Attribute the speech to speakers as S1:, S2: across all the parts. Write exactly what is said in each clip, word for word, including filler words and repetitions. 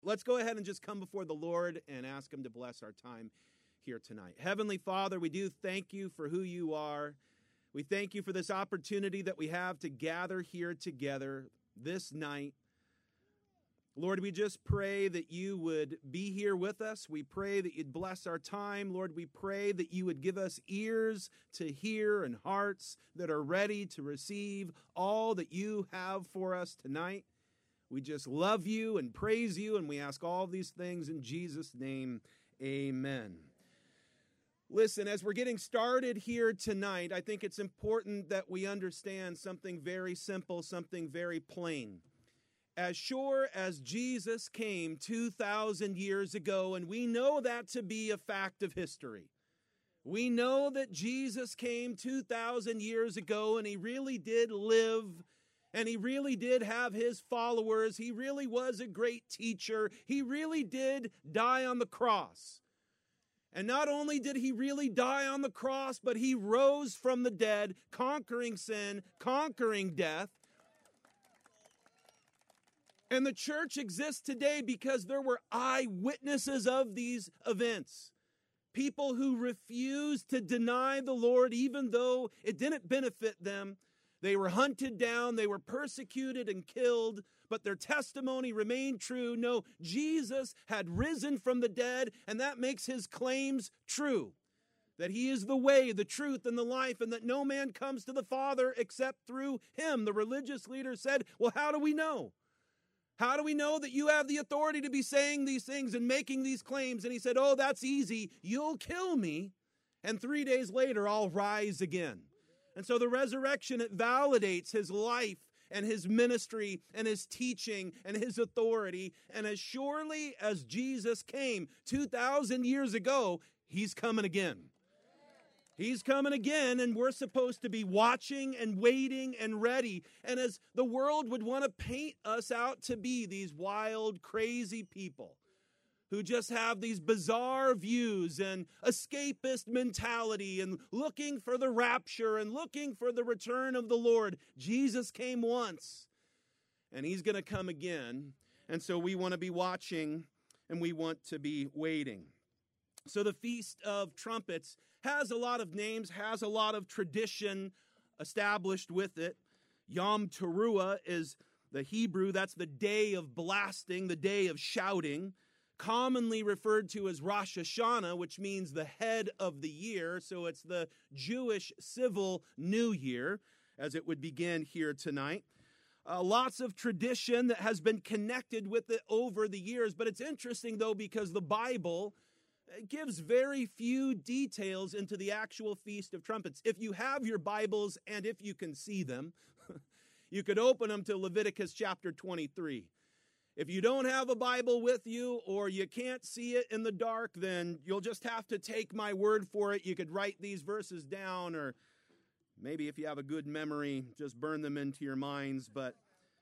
S1: Let's go ahead and just come before the Lord and ask him to bless our time here tonight. Heavenly Father, we do thank you for who you are. We thank you for this opportunity that we have to gather here together this night. Lord, we just pray that you would be here with us. We pray that you'd bless our time. Lord, we pray that you would give us ears to hear and hearts that are ready to receive all that you have for us tonight. We just love you and praise you, and we ask all these things in Jesus' name. Amen. Listen, as we're getting started here tonight, I think it's important that we understand something very simple, something very plain. As sure as Jesus came two thousand years ago, and we know that to be a fact of history. We know that Jesus came two thousand years ago, and he really did live. And he really did have his followers. He really was a great teacher. He really did die on the cross. And not only did he really die on the cross, but he rose from the dead, conquering sin, conquering death. And the church exists today because there were eyewitnesses of these events. People who refused to deny the Lord even though it didn't benefit them. They were hunted down, they were persecuted and killed, but their testimony remained true. No, Jesus had risen from the dead, and that makes his claims true. That he is the way, the truth, and the life, and that no man comes to the Father except through him. The religious leaders said, well, how do we know? How do we know that you have the authority to be saying these things and making these claims? And he said, oh, that's easy. You'll kill me, and three days later, I'll rise again. And so the resurrection, it validates his life and his ministry and his teaching and his authority. And as surely as Jesus came two thousand years ago, he's coming again. He's coming again, and we're supposed to be watching and waiting and ready. And as the world would want to paint us out to be these wild, crazy people who just have these bizarre views and escapist mentality and looking for the rapture and looking for the return of the Lord. Jesus came once, and he's going to come again. And so we want to be watching, and we want to be waiting. So the Feast of Trumpets has a lot of names, has a lot of tradition established with it. Yom Teruah is the Hebrew. That's the day of blasting, the day of shouting. Commonly referred to as Rosh Hashanah, which means the head of the year. So it's the Jewish civil new year, as it would begin here tonight. Uh, lots of tradition that has been connected with it over the years. But it's interesting, though, because the Bible gives very few details into the actual Feast of Trumpets. If you have your Bibles and if you can see them, you could open them to Leviticus chapter twenty-three. If you don't have a Bible with you or you can't see it in the dark, then you'll just have to take my word for it. You could write these verses down, or maybe if you have a good memory, just burn them into your minds. But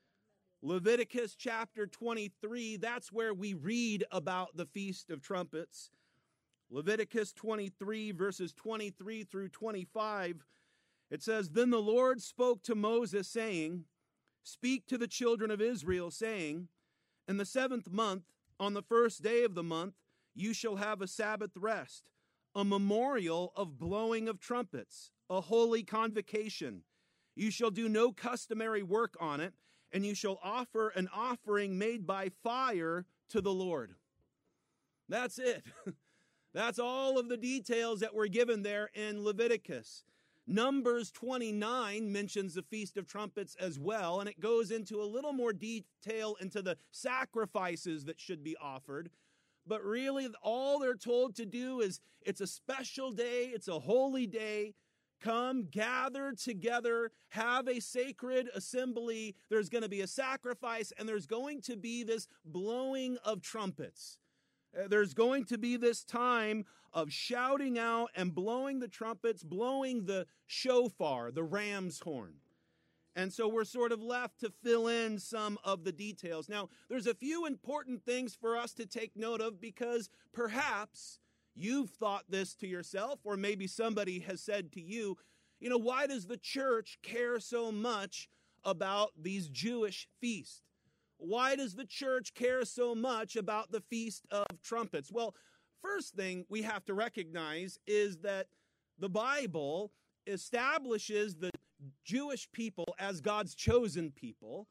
S1: Leviticus chapter twenty-three, that's where we read about the Feast of Trumpets. Leviticus twenty-three, verses twenty-three through twenty-five, it says, Then the Lord spoke to Moses, saying, Speak to the children of Israel, saying, In the seventh month, on the first day of the month, you shall have a Sabbath rest, a memorial of blowing of trumpets, a holy convocation. You shall do no customary work on it, and you shall offer an offering made by fire to the Lord. That's it. That's all of the details that were given there in Leviticus. Numbers twenty-nine mentions the Feast of Trumpets as well, and it goes into a little more detail into the sacrifices that should be offered. But really, all they're told to do is, it's a special day, it's a holy day. Come, gather together, have a sacred assembly. There's going to be a sacrifice, and there's going to be this blowing of trumpets. There's going to be this time of shouting out and blowing the trumpets, blowing the shofar, the ram's horn. And so we're sort of left to fill in some of the details. Now, there's a few important things for us to take note of, because perhaps you've thought this to yourself, or maybe somebody has said to you, you know, why does the church care so much about these Jewish feasts? Why does the church care so much about the Feast of Trumpets? Well, first thing we have to recognize is that the Bible establishes the Jewish people as God's chosen people.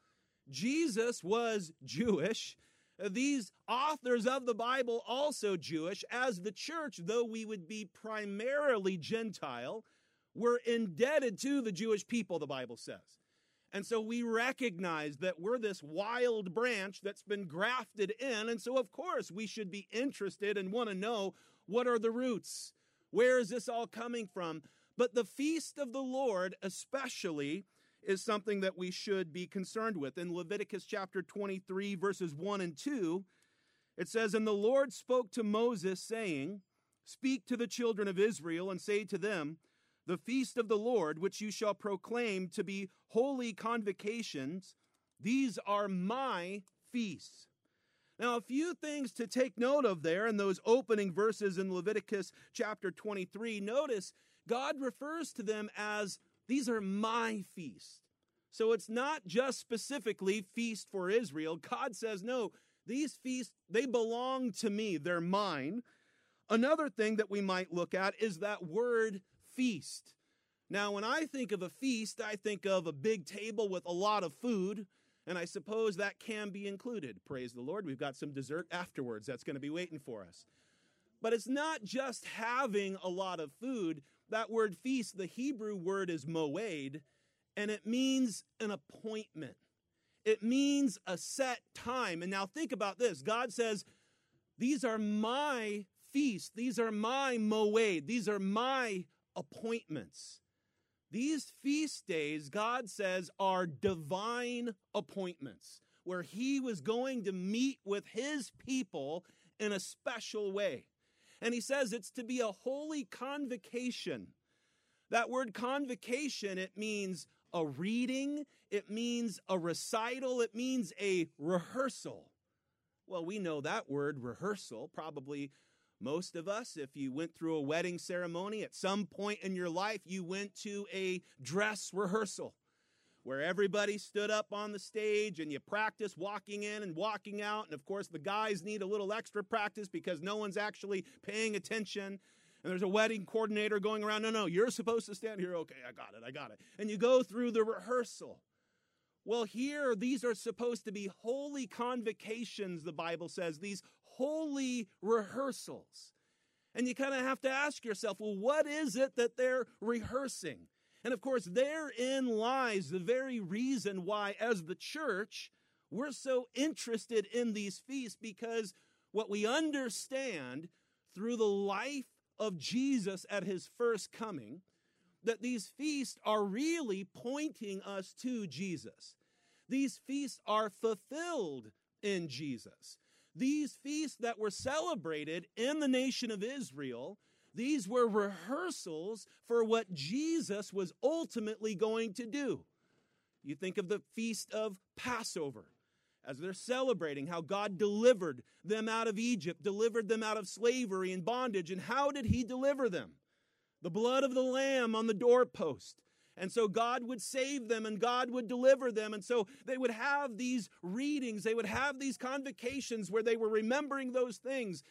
S1: Jesus was Jewish. These authors of the Bible also Jewish. As the church, though we would be primarily Gentile, we're indebted to the Jewish people, the Bible says. And so we recognize that we're this wild branch that's been grafted in. And so, of course, we should be interested and want to know, what are the roots? Where is this all coming from? But the feast of the Lord especially is something that we should be concerned with. In Leviticus chapter twenty-three, verses one and two, it says, "And the Lord spoke to Moses, saying, Speak to the children of Israel, and say to them, The feast of the Lord, which you shall proclaim to be holy convocations, these are my feasts." Now, a few things to take note of there in those opening verses in Leviticus chapter twenty-three. Notice God refers to them as, these are my feasts. So it's not just specifically feast for Israel. God says, no, these feasts, they belong to me. They're mine. Another thing that we might look at is that word feast. Now, when I think of a feast, I think of a big table with a lot of food, and I suppose that can be included. Praise the Lord. We've got some dessert afterwards that's going to be waiting for us. But it's not just having a lot of food. That word feast, the Hebrew word is moed, and it means an appointment. It means a set time. And now think about this. God says, these are my feasts. These are my moed. These are my appointments. These feast days, God says, are divine appointments where he was going to meet with his people in a special way. And he says it's to be a holy convocation. That word convocation, it means a reading, it means a recital, it means a rehearsal. Well, we know that word rehearsal. Probably most of us, if you went through a wedding ceremony, at some point in your life, you went to a dress rehearsal where everybody stood up on the stage and you practice walking in and walking out. And of course, the guys need a little extra practice because no one's actually paying attention. And there's a wedding coordinator going around, no, no, you're supposed to stand here. Okay, I got it, I got it. And you go through the rehearsal. Well, here, these are supposed to be holy convocations, the Bible says, these holy rehearsals. And you kind of have to ask yourself, well, what is it that they're rehearsing? And of course, therein lies the very reason why, as the church, we're so interested in these feasts, because what we understand through the life of Jesus at his first coming, that these feasts are really pointing us to Jesus. These feasts are fulfilled in Jesus. These feasts that were celebrated in the nation of Israel, these were rehearsals for what Jesus was ultimately going to do. You think of the feast of Passover, as they're celebrating how God delivered them out of Egypt, delivered them out of slavery and bondage. And how did he deliver them? The blood of the lamb on the doorpost. And so God would save them and God would deliver them. And so they would have these readings, they would have these convocations where they were remembering those things.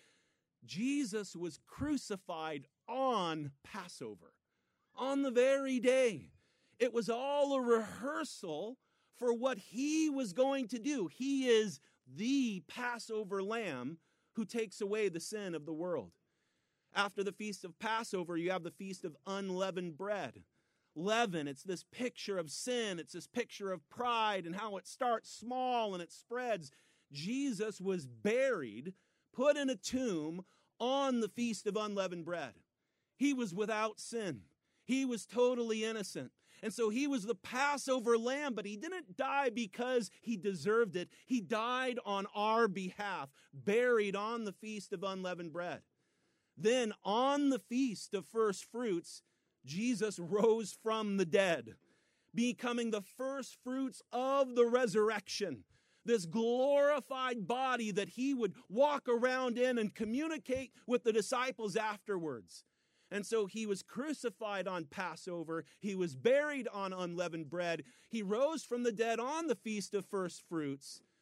S1: Jesus was crucified on Passover, on the very day. It was all a rehearsal for what he was going to do. He is the Passover lamb who takes away the sin of the world. After the feast of Passover, you have the feast of unleavened bread. Leaven, it's this picture of sin. It's this picture of pride and how it starts small and it spreads. Jesus was buried, put in a tomb on the feast of unleavened bread. He was without sin. He was totally innocent. And so he was the Passover lamb, but he didn't die because he deserved it. He died on our behalf, buried on the feast of unleavened bread. Then on the feast of first fruits, Jesus rose from the dead, becoming the first fruits of the resurrection. This glorified body that he would walk around in and communicate with the disciples afterwards. And so he was crucified on Passover. He was buried on unleavened bread. He rose from the dead on the feast of first fruits.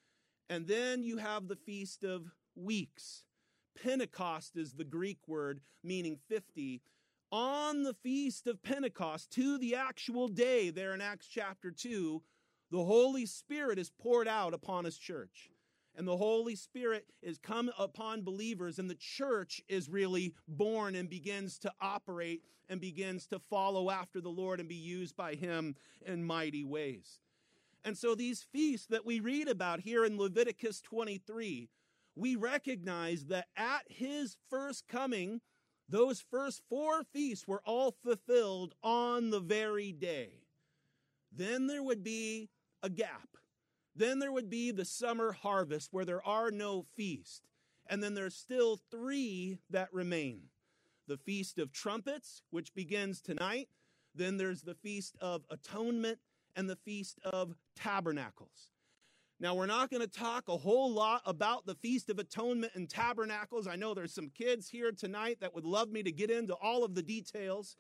S1: And then you have the Feast of Weeks. Pentecost is the Greek word meaning fifty. On the Feast of Pentecost, to the actual day there in Acts chapter two, the Holy Spirit is poured out upon his church. And the Holy Spirit is come upon believers, and the church is really born and begins to operate and begins to follow after the Lord and be used by him in mighty ways. And so these feasts that we read about here in Leviticus twenty-three, we recognize that at his first coming, those first four feasts were all fulfilled on the very day. Then there would be a gap. Then there would be the summer harvest where there are no feasts. And then there's still three that remain. The Feast of Trumpets, which begins tonight. Then there's the Feast of Atonement and the Feast of Tabernacles. Now, we're not going to talk a whole lot about the Feast of Atonement and Tabernacles. I know there's some kids here tonight that would love me to get into all of the details.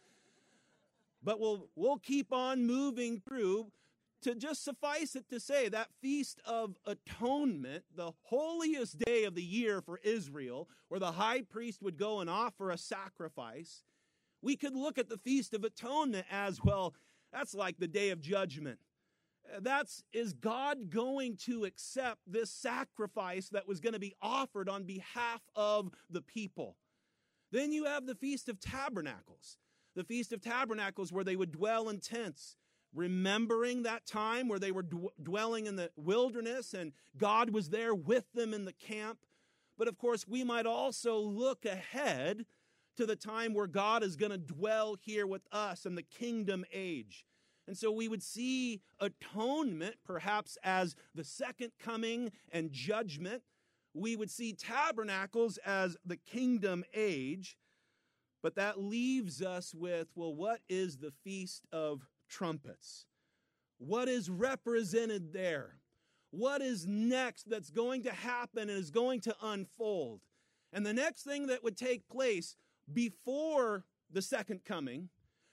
S1: But we'll, we'll keep on moving through. To just suffice it to say, that Feast of Atonement, the holiest day of the year for Israel, where the high priest would go and offer a sacrifice, we could look at the Feast of Atonement as, well, that's like the Day of Judgment. That's, is God going to accept this sacrifice that was going to be offered on behalf of the people? Then you have the Feast of Tabernacles. The Feast of Tabernacles where they would dwell in tents, remembering that time where they were d- dwelling in the wilderness and God was there with them in the camp. But of course, we might also look ahead to the time where God is going to dwell here with us in the kingdom age. And so we would see atonement perhaps as the second coming and judgment. We would see tabernacles as the kingdom age. But that leaves us with, well, what is the Feast of Trumpets? What is represented there? What is next that's going to happen and is going to unfold? And the next thing that would take place before the second coming,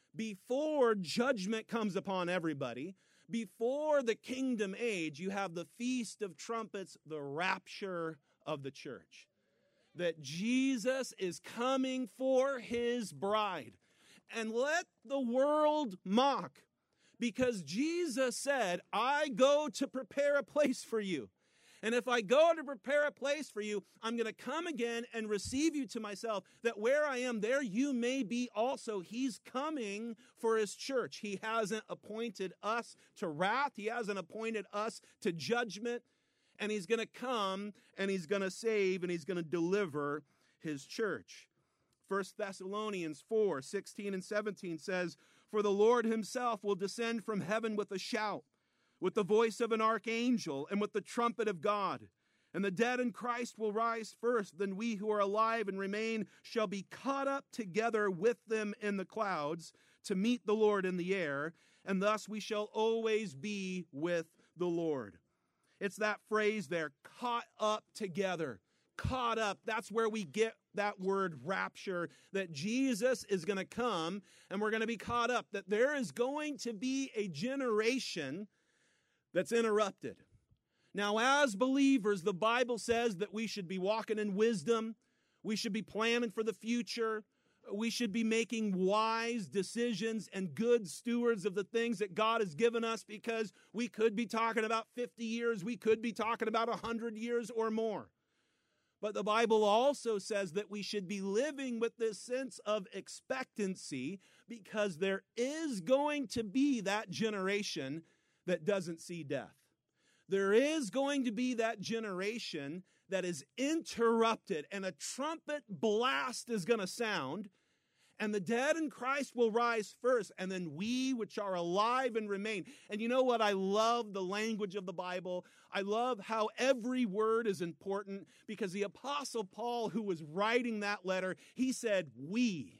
S1: before judgment comes upon everybody, before the kingdom age, you have the Feast of Trumpets, the rapture of the church. That Jesus is coming for his bride. And let the world mock, because Jesus said, I go to prepare a place for you. And if I go to prepare a place for you, I'm going to come again and receive you to myself, that where I am, there you may be also. He's coming for his church. He hasn't appointed us to wrath. He hasn't appointed us to judgment. And he's going to come and he's going to save and he's going to deliver his church. First Thessalonians four, sixteen and seventeen says, for the Lord himself will descend from heaven with a shout, with the voice of an archangel, and with the trumpet of God. And the dead in Christ will rise first. Then we who are alive and remain shall be caught up together with them in the clouds to meet the Lord in the air. And thus we shall always be with the Lord. It's that phrase there, caught up together. Caught up. That's where we get that word rapture, that Jesus is going to come and we're going to be caught up, that there is going to be a generation that's interrupted. Now, as believers, the Bible says that we should be walking in wisdom. We should be planning for the future. We should be making wise decisions and good stewards of the things that God has given us, because we could be talking about fifty years. We could be talking about one hundred years or more. But the Bible also says that we should be living with this sense of expectancy, because there is going to be that generation that doesn't see death. There is going to be that generation that is interrupted, and a trumpet blast is going to sound, and the dead in Christ will rise first, and then we which are alive and remain. And you know what? I love the language of the Bible. I love how every word is important, because the Apostle Paul, who was writing that letter, he said, we.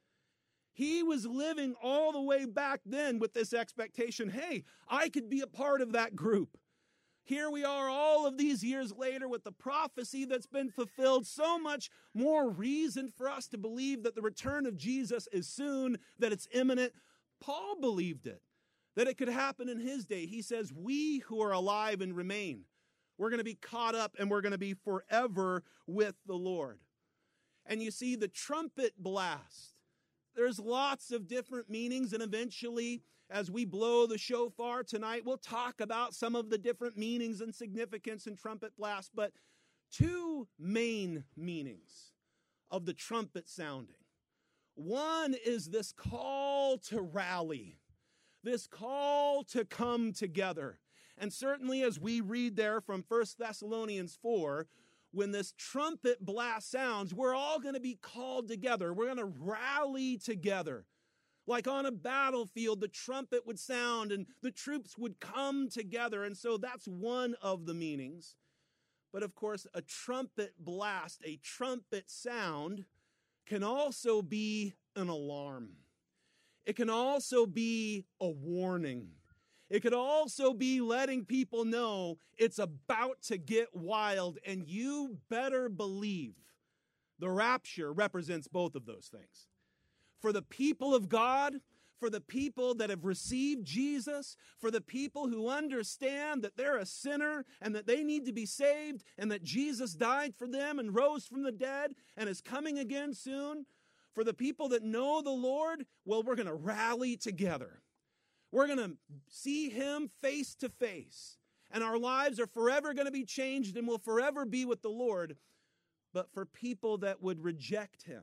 S1: He was living all the way back then with this expectation, hey, I could be a part of that group. Here we are all of these years later with the prophecy that's been fulfilled. So much more reason for us to believe that the return of Jesus is soon, that it's imminent. Paul believed it, that it could happen in his day. He says, we who are alive and remain, We're going to be caught up and we're going to be forever with the Lord. And you see, the trumpet blast, there's lots of different meanings, and eventually, as we blow the shofar tonight, we'll talk about some of the different meanings and significance in trumpet blast, but two main meanings of the trumpet sounding. One is this call to rally, this call to come together. And certainly as we read there from First Thessalonians four, when this trumpet blast sounds, we're all going to be called together. We're going to rally together. Like on a battlefield, the trumpet would sound and the troops would come together. And so that's one of the meanings. But of course, a trumpet blast, a trumpet sound, can also be an alarm. It can also be a warning. It could also be letting people know it's about to get wild, and you better believe the rapture represents both of those things. For the people of God, for the people that have received Jesus, for the people who understand that they're a sinner and that they need to be saved and that Jesus died for them and rose from the dead and is coming again soon, for the people that know the Lord, well, we're going to rally together. We're going to see him face to face, and our lives are forever going to be changed and will forever be with the Lord. But for people that would reject him,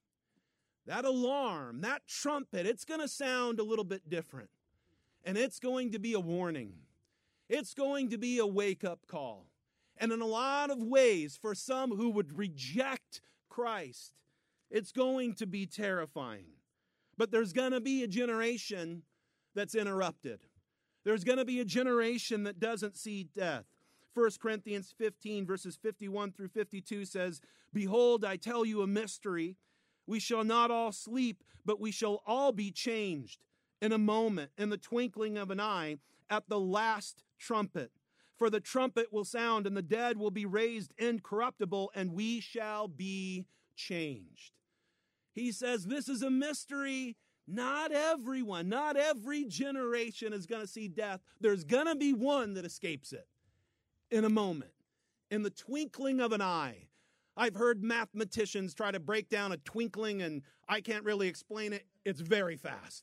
S1: that alarm, that trumpet, it's going to sound a little bit different. And it's going to be a warning. It's going to be a wake-up call. And in a lot of ways, for some who would reject Christ, it's going to be terrifying. But there's going to be a generation that's interrupted. There's going to be a generation that doesn't see death. First Corinthians fifteen, verses fifty-one through fifty-two says, "Behold, I tell you a mystery. We shall not all sleep, but we shall all be changed in a moment, in the twinkling of an eye, at the last trumpet. For the trumpet will sound, and the dead will be raised incorruptible, and we shall be changed." He says this is a mystery. Not everyone, not every generation is going to see death. There's going to be one that escapes it in a moment, in the twinkling of an eye. I've heard mathematicians try to break down a twinkling, and I can't really explain it. It's very fast.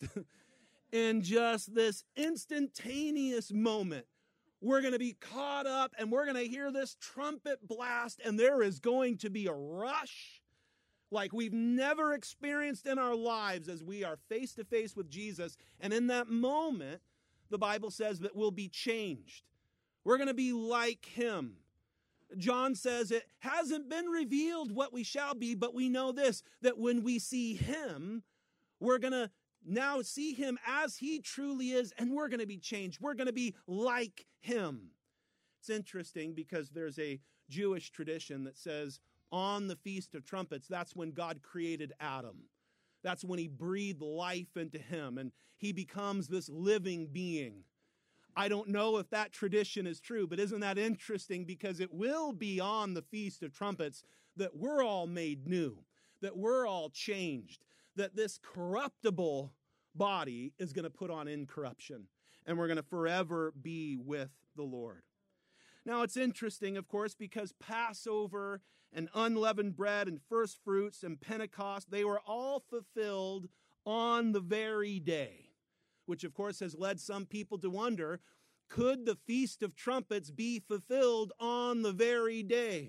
S1: In just this instantaneous moment, we're going to be caught up, and we're going to hear this trumpet blast, and there is going to be a rush like we've never experienced in our lives as we are face to face with Jesus. And in that moment, the Bible says that we'll be changed. We're going to be like him. John says it hasn't been revealed what we shall be, but we know this, that when we see him, we're going to now see him as he truly is, and we're going to be changed. We're going to be like him. It's interesting because there's a Jewish tradition that says on the Feast of Trumpets, that's when God created Adam. That's when he breathed life into him, and he becomes this living being. I don't know if that tradition is true, but isn't that interesting? Because it will be on the Feast of Trumpets that we're all made new, that we're all changed, that this corruptible body is going to put on incorruption, and we're going to forever be with the Lord. Now, it's interesting, of course, because Passover and unleavened bread and first fruits and Pentecost, they were all fulfilled on the very day, which, of course, has led some people to wonder, could the Feast of Trumpets be fulfilled on the very day?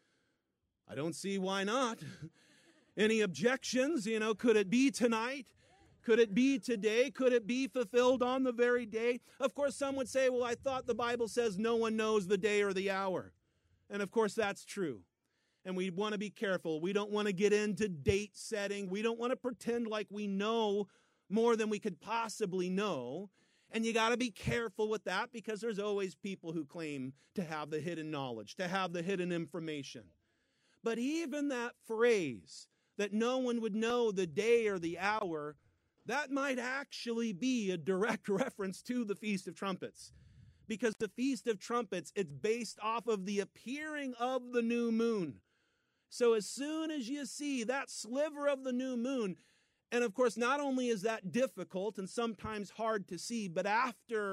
S1: I don't see why not. Any objections? You know, could it be tonight? Could it be today? Could it be fulfilled on the very day? Of course, some would say, well, I thought the Bible says no one knows the day or the hour. And of course, that's true. And we want to be careful. We don't want to get into date setting. We don't want to pretend like we know more than we could possibly know. And you got to be careful with that because there's always people who claim to have the hidden knowledge, to have the hidden information. But even that phrase, that no one would know the day or the hour, that might actually be a direct reference to the Feast of Trumpets. Because the Feast of Trumpets, it's based off of the appearing of the new moon. So as soon as you see that sliver of the new moon, and of course, not only is that difficult and sometimes hard to see, but after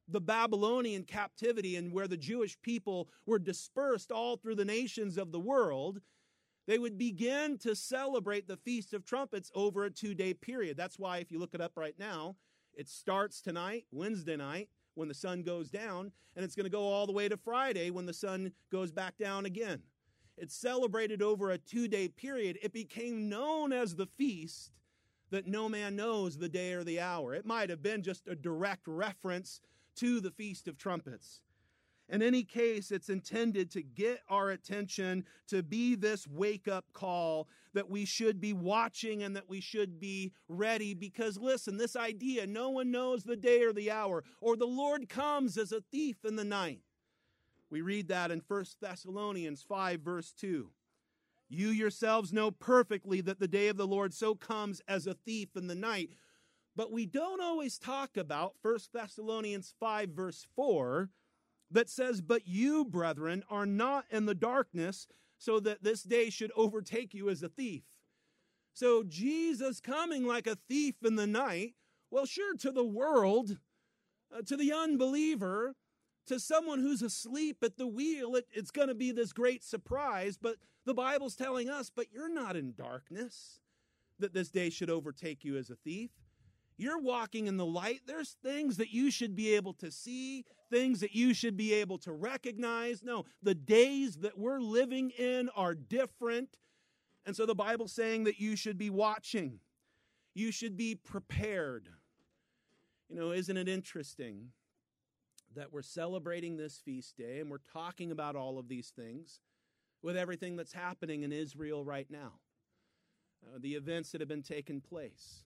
S1: the Babylonian captivity and where the Jewish people were dispersed all through the nations of the world, they would begin to celebrate the Feast of Trumpets over a two-day period. That's why if you look it up right now, it starts tonight, Wednesday night, when the sun goes down, and it's going to go all the way to Friday when the sun goes back down again. It's celebrated over a two-day period. It became known as the feast that no man knows the day or the hour. It might have been just a direct reference to the Feast of Trumpets. In any case, it's intended to get our attention, to be this wake-up call that we should be watching and that we should be ready. Because listen, this idea, no one knows the day or the hour, or the Lord comes as a thief in the night. We read that in First Thessalonians five, verse two. You yourselves know perfectly that the day of the Lord so comes as a thief in the night. But we don't always talk about First Thessalonians five, verse four, that says, but you, brethren, are not in the darkness, so that this day should overtake you as a thief. So Jesus coming like a thief in the night, well, sure, to the world, uh, to the unbeliever, to someone who's asleep at the wheel, it, it's going to be this great surprise. But the Bible's telling us, but you're not in darkness, that this day should overtake you as a thief. You're walking in the light. There's things that you should be able to see, things that you should be able to recognize. No, the days that we're living in are different. And so the Bible's saying that you should be watching. You should be prepared. You know, isn't it interesting that we're celebrating this feast day and we're talking about all of these things with everything that's happening in Israel right now? Uh, the events that have been taking place.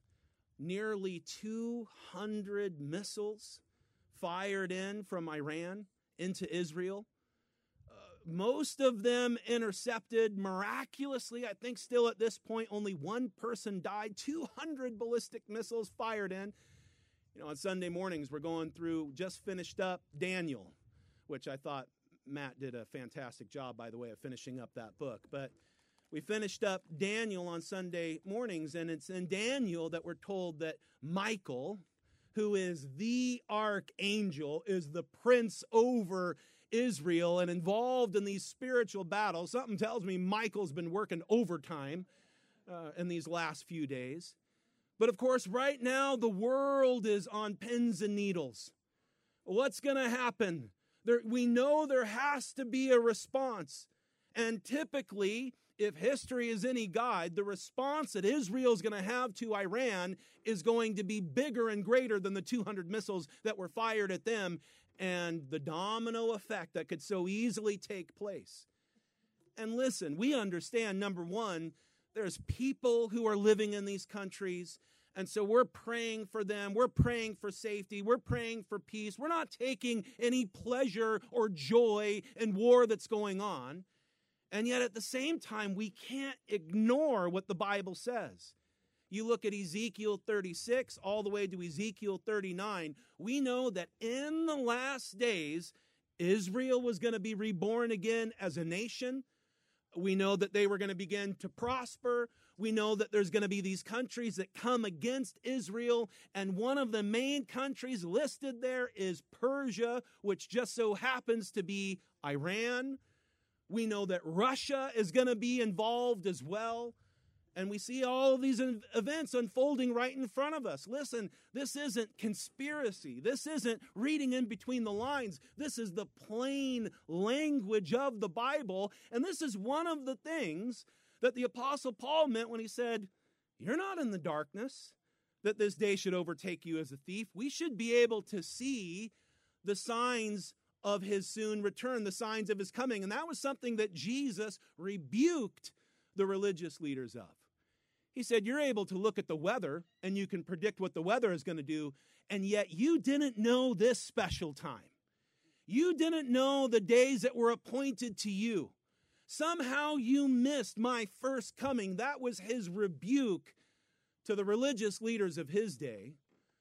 S1: Nearly two hundred missiles fired in from Iran into Israel. Uh, most of them intercepted miraculously. I think still at this point, only one person died. two hundred ballistic missiles fired in. You know, on Sunday mornings, we're going through, just finished up Daniel, which I thought Matt did a fantastic job, by the way, of finishing up that book. But we finished up Daniel on Sunday mornings, and it's in Daniel that we're told that Michael, who is the archangel, is the prince over Israel and involved in these spiritual battles. Something tells me Michael's been working overtime uh, in these last few days. But of course, right now, the world is on pins and needles. What's going to happen? There, we know there has to be a response. And typically, if history is any guide, the response that Israel is going to have to Iran is going to be bigger and greater than the two hundred missiles that were fired at them and the domino effect that could so easily take place. And listen, we understand, number one, there's people who are living in these countries, and so we're praying for them. We're praying for safety. We're praying for peace. We're not taking any pleasure or joy in war that's going on. And yet at the same time, we can't ignore what the Bible says. You look at Ezekiel thirty-six all the way to Ezekiel thirty-nine, we know that in the last days, Israel was going to be reborn again as a nation. We know that they were going to begin to prosper. We know that there's going to be these countries that come against Israel. And one of the main countries listed there is Persia, which just so happens to be Iran. We know that Russia is going to be involved as well. And we see all of these events unfolding right in front of us. Listen, this isn't conspiracy. This isn't reading in between the lines. This is the plain language of the Bible. And this is one of the things that the Apostle Paul meant when he said, you're not in the darkness, that this day should overtake you as a thief. We should be able to see the signs of his soon return, the signs of his coming. And that was something that Jesus rebuked the religious leaders of. He said, you're able to look at the weather and you can predict what the weather is going to do, and yet you didn't know this special time. You didn't know the days that were appointed to you. Somehow you missed my first coming. That was his rebuke to the religious leaders of his day.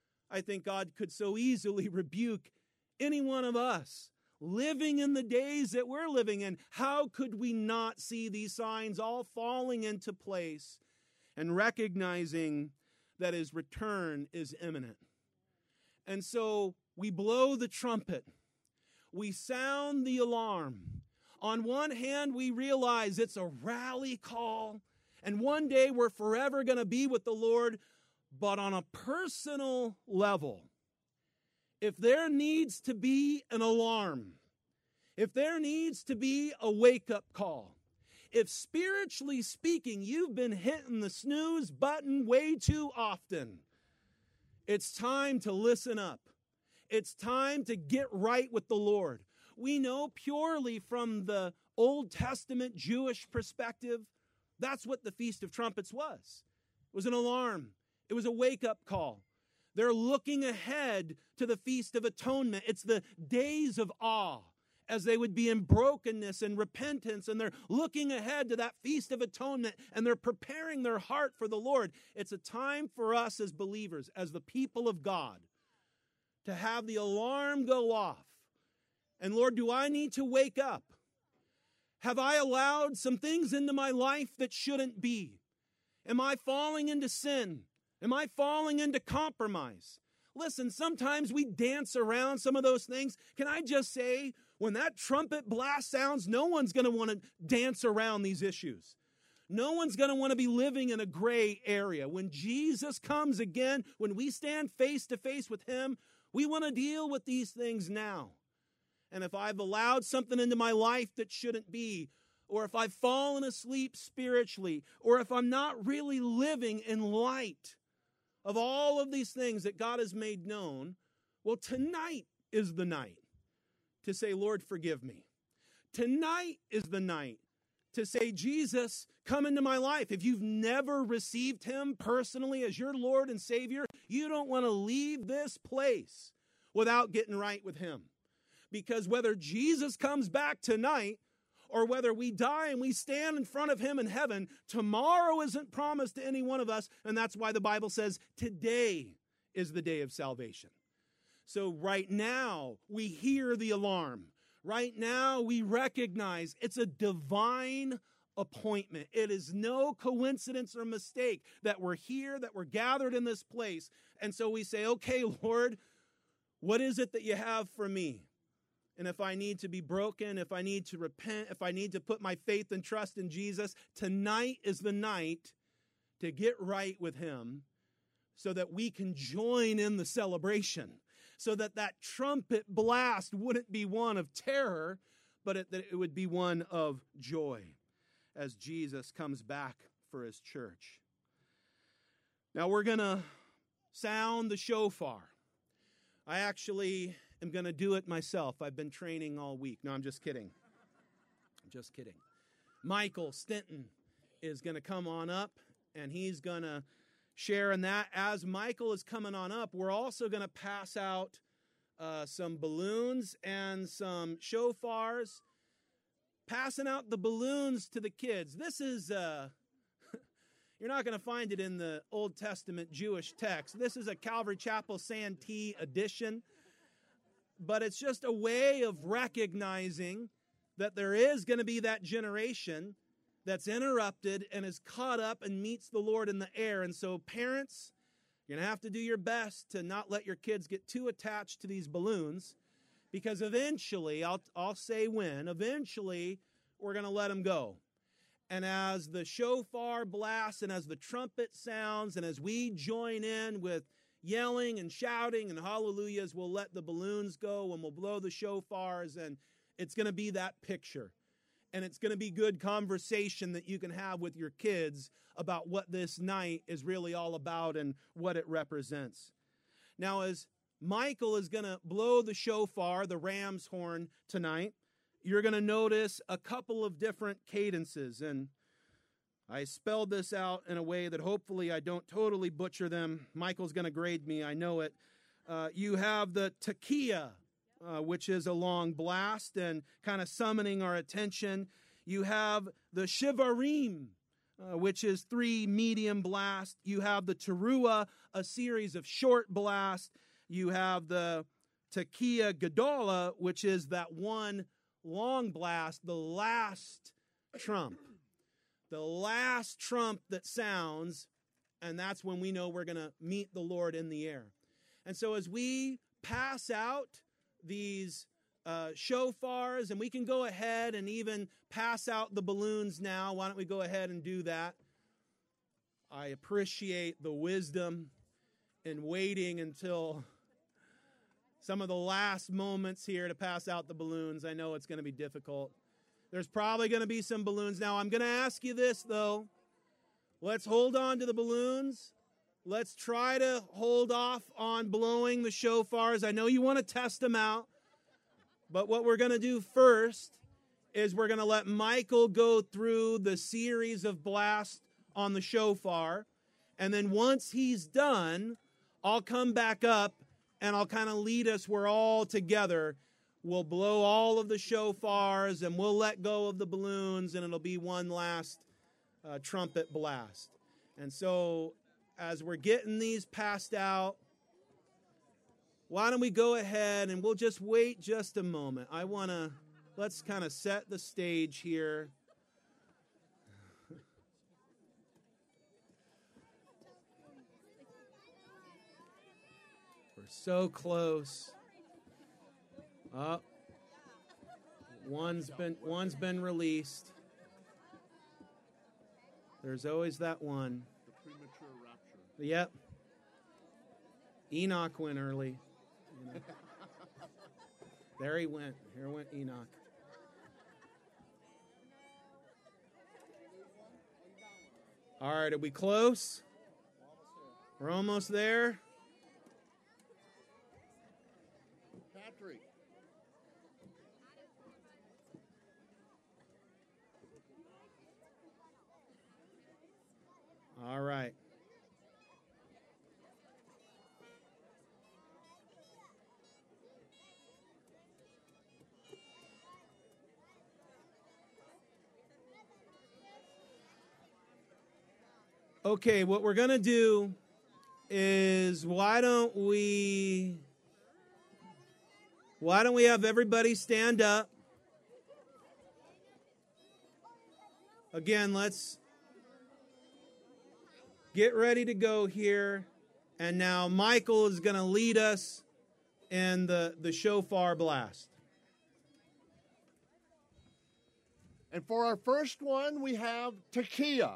S1: I think God could so easily rebuke any one of us living in the days that we're living in. How could we not see these signs all falling into place and recognizing that his return is imminent? And so We blow the trumpet. We sound the alarm. On one hand, we realize it's a rally call, and one day we're forever going to be with the Lord. But on a personal level, if there needs to be an alarm, if there needs to be a wake-up call, if spiritually speaking, you've been hitting the snooze button way too often, it's time to listen up. It's time to get right with the Lord. We know purely from the Old Testament Jewish perspective, that's what the Feast of Trumpets was. It was an alarm. It was a wake-up call. They're looking ahead to the Feast of Atonement. It's the days of awe, as they would be in brokenness and repentance, and they're looking ahead to that Feast of Atonement, and they're preparing their heart for the Lord. It's a time for us as believers, as the people of God, to have the alarm go off. And Lord, do I need to wake up? Have I allowed some things into my life that shouldn't be? Am I falling into sin? Am I falling into compromise? Listen, sometimes we dance around some of those things. Can I just say, when that trumpet blast sounds, no one's going to want to dance around these issues. No one's going to want to be living in a gray area. When Jesus comes again, when we stand face to face with him, we want to deal with these things now. And if I've allowed something into my life that shouldn't be, or if I've fallen asleep spiritually, or if I'm not really living in light of all of these things that God has made known, well, tonight is the night to say, Lord, forgive me. Tonight is the night to say, Jesus, come into my life. If you've never received him personally as your Lord and Savior, you don't want to leave this place without getting right with him. Because whether Jesus comes back tonight or whether we die and we stand in front of him in heaven, tomorrow isn't promised to any one of us. And that's why the Bible says today is the day of salvation. So right now we hear the alarm. Right now we recognize it's a divine appointment. It is no coincidence or mistake that we're here, that we're gathered in this place. And so we say, okay, Lord, what is it that you have for me? And if I need to be broken, if I need to repent, if I need to put my faith and trust in Jesus, tonight is the night to get right with him so that we can join in the celebration, so that that trumpet blast wouldn't be one of terror, but it, that it would be one of joy as Jesus comes back for his church. Now we're going to sound the shofar. I actually am going to do it myself. I've been training all week. No, I'm just kidding. I'm just kidding. Michael Stinton is going to come on up, and he's going to share in that. As Michael is coming on up, we're also going to pass out uh, some balloons and some shofars. Passing out the balloons to the kids. This is, uh, you're not going to find it in the Old Testament Jewish text. This is a Calvary Chapel Santee edition. But it's just a way of recognizing that there is going to be that generation that's interrupted and is caught up and meets the Lord in the air. And so parents, you're going to have to do your best to not let your kids get too attached to these balloons, because eventually, I'll, I'll say when, eventually we're going to let them go. And as the shofar blasts and as the trumpet sounds and as we join in with yelling and shouting and hallelujahs, we'll let the balloons go and we'll blow the shofars, and it's going to be that picture. And it's going to be good conversation that you can have with your kids about what this night is really all about and what it represents. Now, as Michael is going to blow the shofar, the ram's horn tonight, you're going to notice a couple of different cadences, and I spelled this out in a way that hopefully I don't totally butcher them. Michael's going to grade me, I know it. Uh, you have the tekiah, uh, which is a long blast and kind of summoning our attention. You have the shivarim, uh, which is three medium blasts. You have the teruah, a series of short blasts. You have the tekiah gedolah, which is that one long blast, the last trump. The last trump that sounds, and that's when we know we're going to meet the Lord in the air. And so as we pass out these uh, shofars, and we can go ahead and even pass out the balloons now. Why don't we go ahead and do that? I appreciate the wisdom in waiting until some of the last moments here to pass out the balloons. I know it's going to be difficult. There's probably going to be some balloons. Now, I'm going to ask you this, though. Let's hold on to the balloons. Let's try to hold off on blowing the shofars. I know you want to test them out. But what we're going to do first is we're going to let Michael go through the series of blasts on the shofar. And then once he's done, I'll come back up and I'll kind of lead us. We're all together. We'll blow all of the shofars and we'll let go of the balloons, and it'll be one last uh, trumpet blast. And so as we're getting these passed out, why don't we go ahead and we'll just wait just a moment. I want to, let's kind of set the stage here. We're so close. Oh, one's been one's been released. There's always that one.
S2: The premature rapture.
S1: Yep. Enoch went early. You know. There he went. Here went Enoch. All right, are we close? We're almost there.
S2: Patrick.
S1: All right. Okay, what we're going to do is why don't we why don't we have everybody stand up? Again, let's get ready to go here. And now Michael is going to lead us in the, the shofar blast.
S2: And for our first one, we have Tekiah.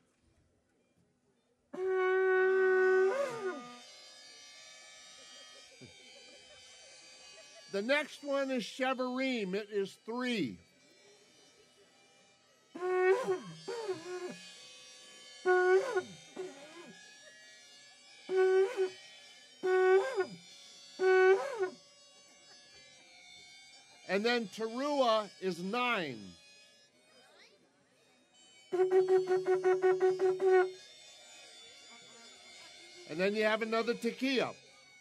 S2: The next one is Shevarim. It is three. And then Teruah is nine. And then you have another Tekiah.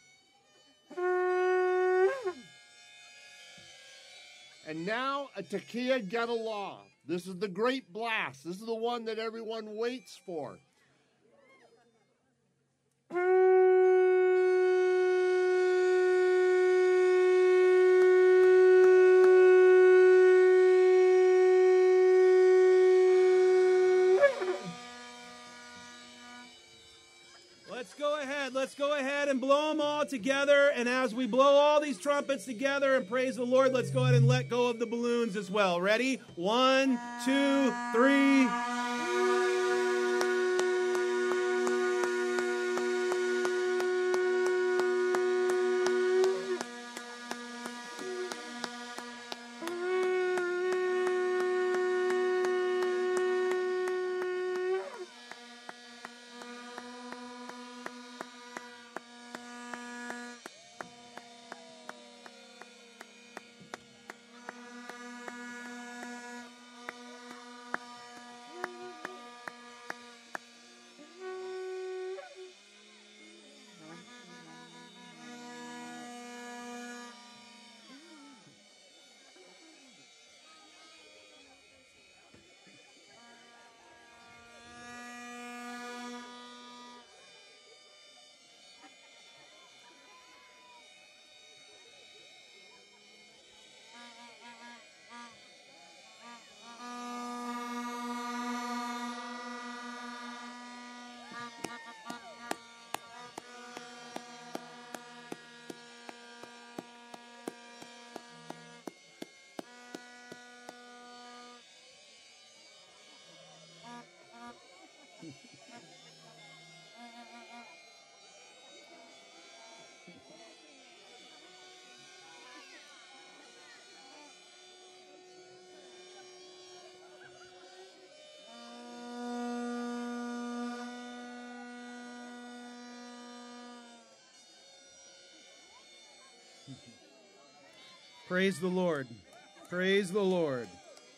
S2: And now a Tekiah Gedalah. This is the great blast. This is the one that everyone waits for.
S1: Let's go ahead. Let's go ahead and blow them all together. And as we blow all these trumpets together and praise the Lord, let's go ahead and let go of the balloons as well. Ready? One, two, three. Praise the Lord. Praise the Lord.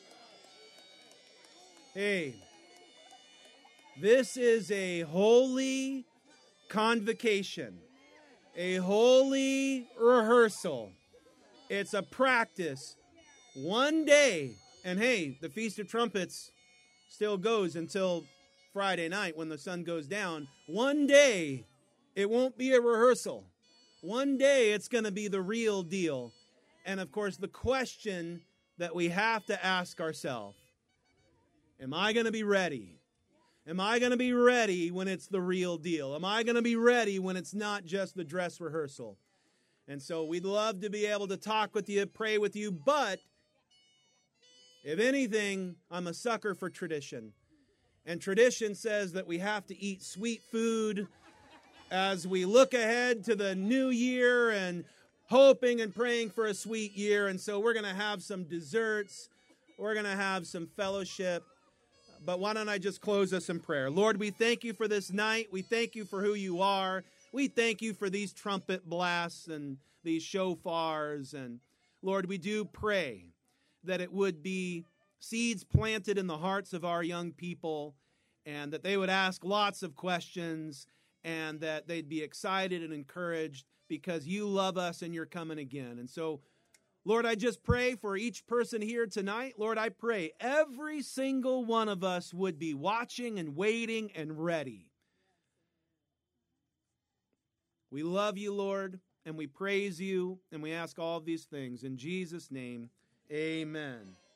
S1: Hey, this is a holy convocation, a holy rehearsal. It's a practice. One day, and hey, the Feast of Trumpets still goes until Friday night when the sun goes down. One day, it won't be a rehearsal. One day, it's going to be the real deal. And of course, the question that we have to ask ourselves, am I going to be ready? Am I going to be ready when it's the real deal? Am I going to be ready when it's not just the dress rehearsal? And so we'd love to be able to talk with you, pray with you, but if anything, I'm a sucker for tradition. And tradition says that we have to eat sweet food as we look ahead to the new year and hoping and praying for a sweet year. And so we're going to have some desserts. We're going to have some fellowship. But why don't I just close us in prayer? Lord, we thank you for this night. We thank you for who you are. We thank you for these trumpet blasts and these shofars. And Lord, we do pray that it would be seeds planted in the hearts of our young people, and that they would ask lots of questions, and that they'd be excited and encouraged because you love us and you're coming again. And so, Lord, I just pray for each person here tonight. Lord, I pray every single one of us would be watching and waiting and ready. We love you, Lord, and we praise you, and we ask all of these things. In Jesus' name, amen.